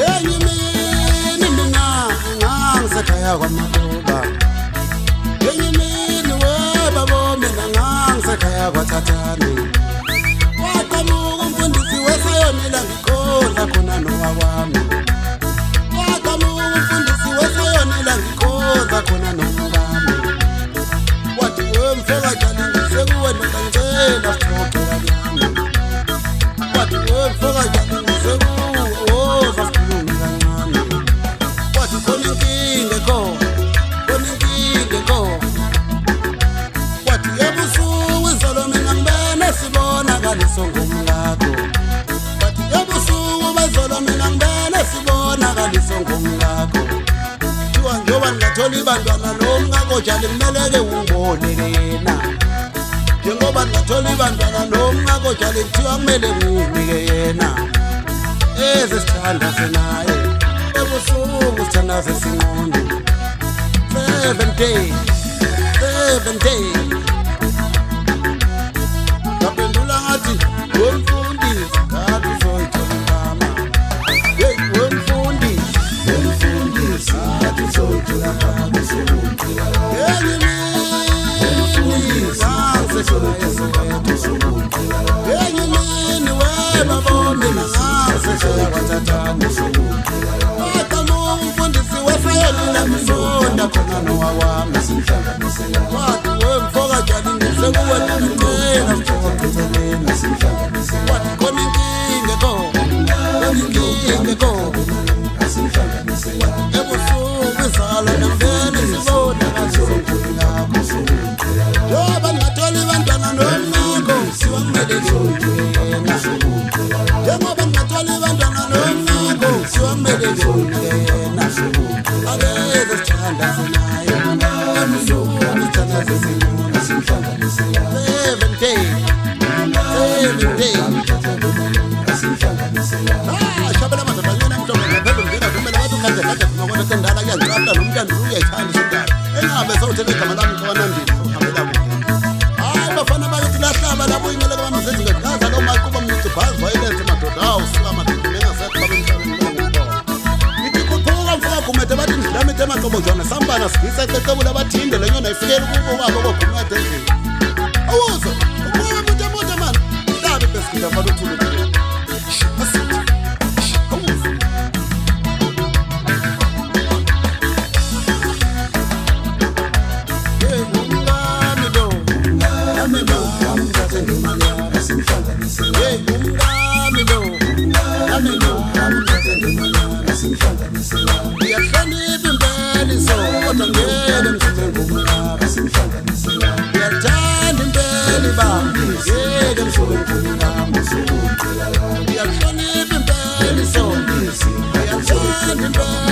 Yenye mini mina ngangisekhaya kwaMakuba. Yenye mini webabo mina ngangisekhaya kwaThathani. Waqhamuka umfundisi wesayonela ngikhola khona nowami. Waqhamuka umfundisi wesayonela ngikhola khona nowami. Wathi wemfeka njani sekuwena ngicela sixoxela nyami. Wathi wemfeka njani sekuwo sasikhuluma kancane. Wathi khona inkinga khona. Wathi ebusuku izolo mina ngibene sibonakaliso ngomlakho. Wathi ebusuku bezolo mina ngibene sibonakaliso ngomlakho. Kuthiwa njengoba ngingathola ibantwana nomngako njalo kumeleke ungiboleke yena. Njengoba ngingathola ibantwana nomngako njalo kuthiwa kumele nginike yena. Sithanda senaye ebusuku sithanda sesinqondo. 7 days ngaphendula ngathi wemfundisi ngathi uzoyithola mama. Hey wemfundisi ngathi uzoyithola mama. Yenye mini yenye mini webabo mina ngangisekhaya kwaThathani. Waqhamuka umfundisi wesayonela ngizonda khona nowami. Wathi wemfoka njani sekuwena ngicela sixoxeleni. Wathi khona inkinga ebusuku izalo nangibene sibonakaliso ngomlakho. Njengoba ngingathola ibantwana nomngako kuthiwa kumele nginike yena. Njengoba ngingathola ibantwana nomngako kuthiwa kumele nginike yena. Akeze sithanda senaye ebusuku sithanda sesinqondo. 7 days shabela madodanyana mhlongo ngaphezulu ngena kumele wathi ukhanze kade ngakona sendala kuyangicapha nomntwana uyayithanda isindala. Engabe sewuthele igama lami kaNandile sokuhambela kude. Hayi bafana bakithi lahlaba labo ingele kwamsethi ngegaza lo maquba mnithi bhazi violence madoda. Hawu suka madoda engasekho babemhlabeni ngibona. Ngithi khuphuka mfaka gumede bathi ndidlamite emaqobo njona sambana sivisa ececebula abathinde lenyona ifikele kubo kwabo bogumede endlini. Awuzo ubuye mutemude man labe besikida mfana uthule. Ngiyahlonipha impela isodwa ngeke mthembe ngomlapha. Ngiyathanda impela ibambi ngeke mthembe ngomlapha. Ngiyahlonipha impela isodwa ngiyathanda impela